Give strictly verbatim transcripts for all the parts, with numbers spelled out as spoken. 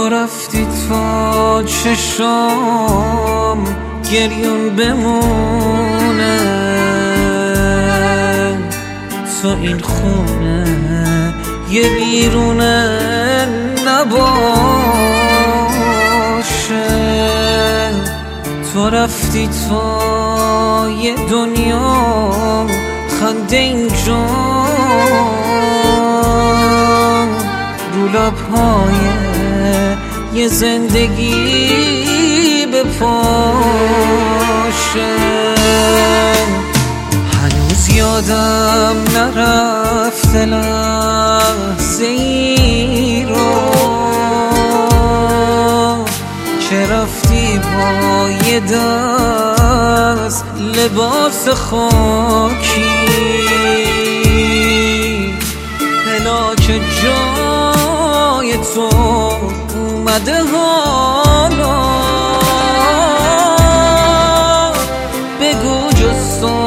تو رفتی تا چشام گریون بمونه، تو این خونه یه بیرونه نباشه. تو رفتی تا یه دنیا خنده اینجا رو لب‌های یه زندگی بپاشه. هنوز یادم نرفته لحظه ای رو که رفتی با یه دست لباس خاکی، پلاک جای تو اومده حالا، بگو جز تو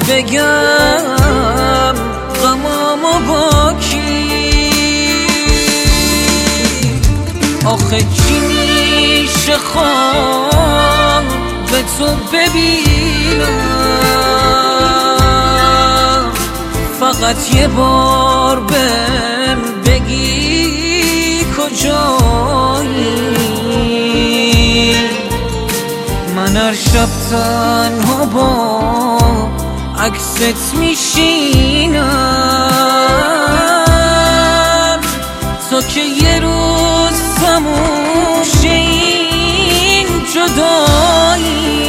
بگم غمامو با کی. آخه چی میشه خواب به تو ببینم، فقط یه بار بهم بگی کجایی. من هر شب تنها با عکست میشینم تا که یه روز تموم شه این جدایی.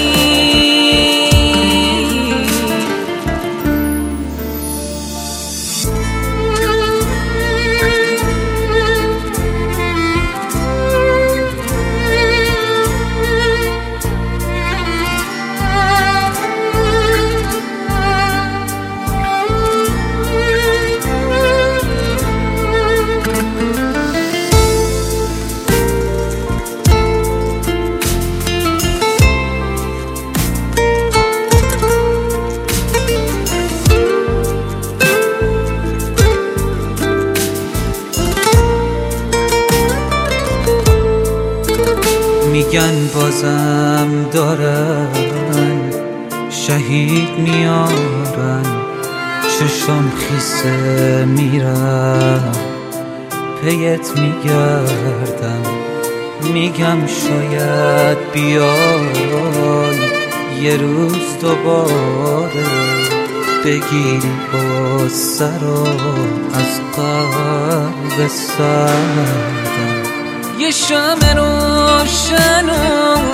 میگن بازم دارن شهید میارن، چشم خیسه میرم پیت میگردم، میگم شاید بیای یه روز دوباره بگیری غصه رو از قلب سردم. یه شمع روشن و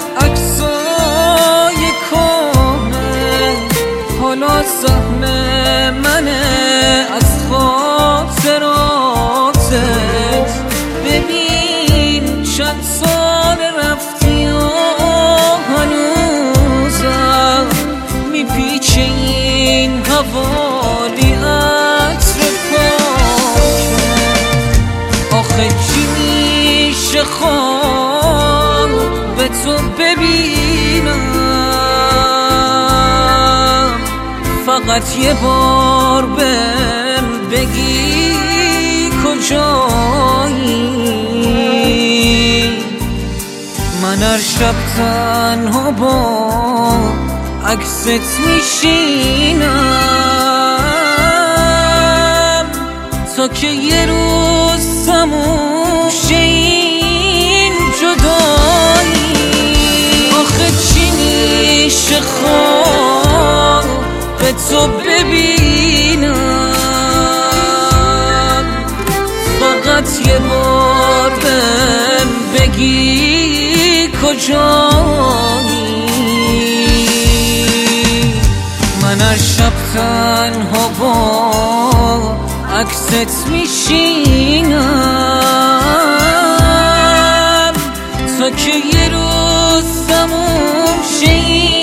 عکسای کهنه حالا سهم منه از خاطراتت. ببین چند سال رفتی و هنوزم میپیچه این حوالی عطر پاکه. آخه چی میشه خواب به تو ببینم، فقط یه بار بهم بگی کجایی. من هر شب تنها با عکست میشینم تا که یه روز تموم شه این جدایی. آخه چی میشه خواب به تو ببینم، فقط یه بار بهم بگی کجایی. من هر شب تنها با عکست میشینم تا که یه روز تموم شه